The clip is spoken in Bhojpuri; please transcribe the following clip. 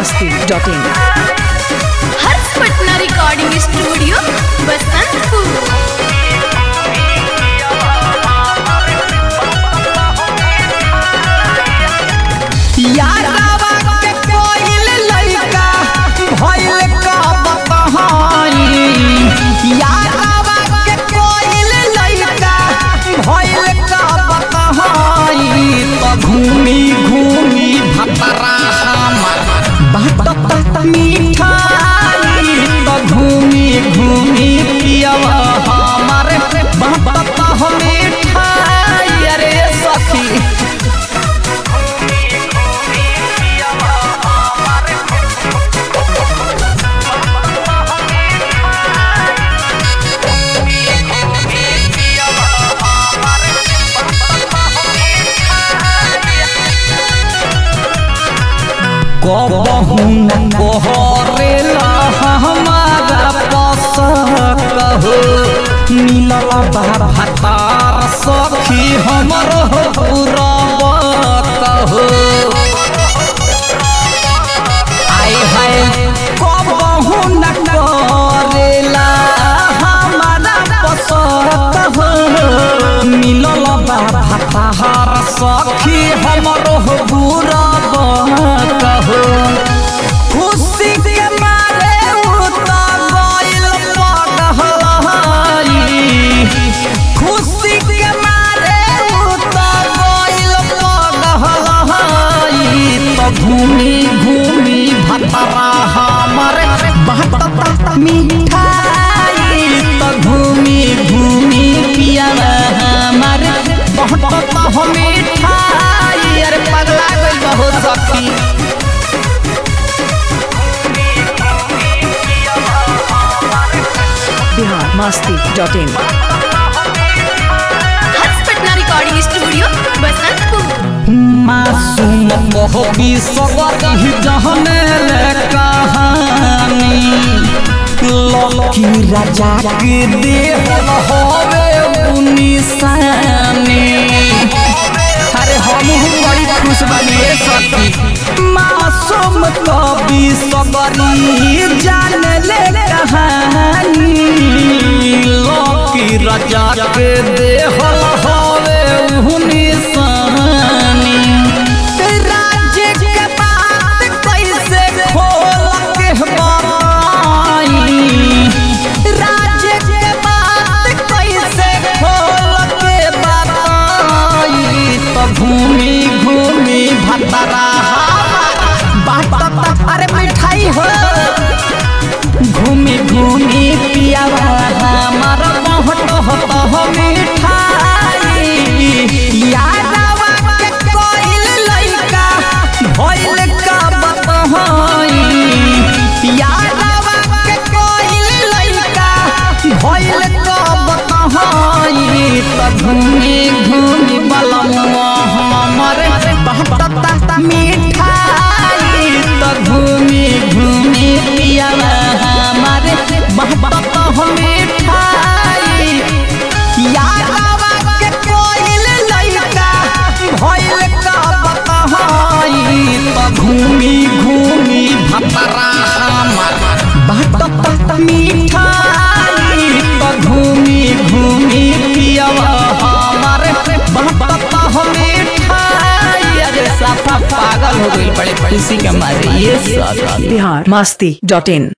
biharmasti.in। Harsh Patna recording studio Basantpur. घूमी घूमी भतरा हमर बाटत मिठाई तो घूमी घूमी पियवा हमर बाटत मिठाई अरे सखी कबहू न कोहरेला हमारा पसक कहो मिलल बा भतार सखी हमर पुरब कहो आय हाय कबहू न कोहरेला हमारा पसक कहो मिलल बा भतार सखी हमर पुरब कहो खुशी के मारे उता गइल पगहलाई खुशी के मारे उता गइल पगहलाई तो घूमी घूमी भतरा हमर बाटत मिठाई तो घूमी घूमी पियावा हमर बाटत मिठाई अरे पगला गइल बहुत सखी biharmasti.in। Harsh Patna recording studio Basantpur. मासूम कहबी सगरी जहने ले कहानी लकी राजा के देह हवे निशानी अरे हम बड़ी खुश बनिए सखी मासूम कवि सगरी जाने ले कहानी लकी राजा के देह हवे निशानी राज्य के बात कैसे खोल के बताई राज्य के बात कैसे खोल के बताई तो घूमी घूमी भतरा बाटत अरे मिठाई हो घूमी घूमी पियावा हमार बहुत हो मिठाई यादवा के कोइल लइका भइल का बतहई यादवा के कोइल लइका भइल का बतहई तो घूमी घूमी बलमुआ हमर बाटत मिठाई तो घूमी घूमी पियावा हमर बाटत मिठाई यादवा के कोइल लइका भइल का बतहई तो घूमी घूमी भतरा हमर बाटत मिठाई तो घूमी घूमी पियवा हमर बाटत मिठाई अरे साफा पागल हो गइल बड़े खुशी के मारे ये सब biharmasti.in।